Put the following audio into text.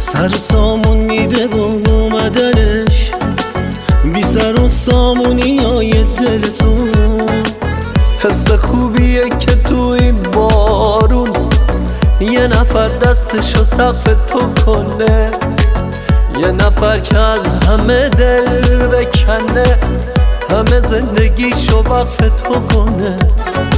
سر سامون میده با اومدنش، بی سر و سامونی های دل تو. حس خوبیه که تو این بارون یه نفر دستشو سقف تو کنه، یه نفر که از همه دل بکنه، همه زندگیشو وقف تو کنه.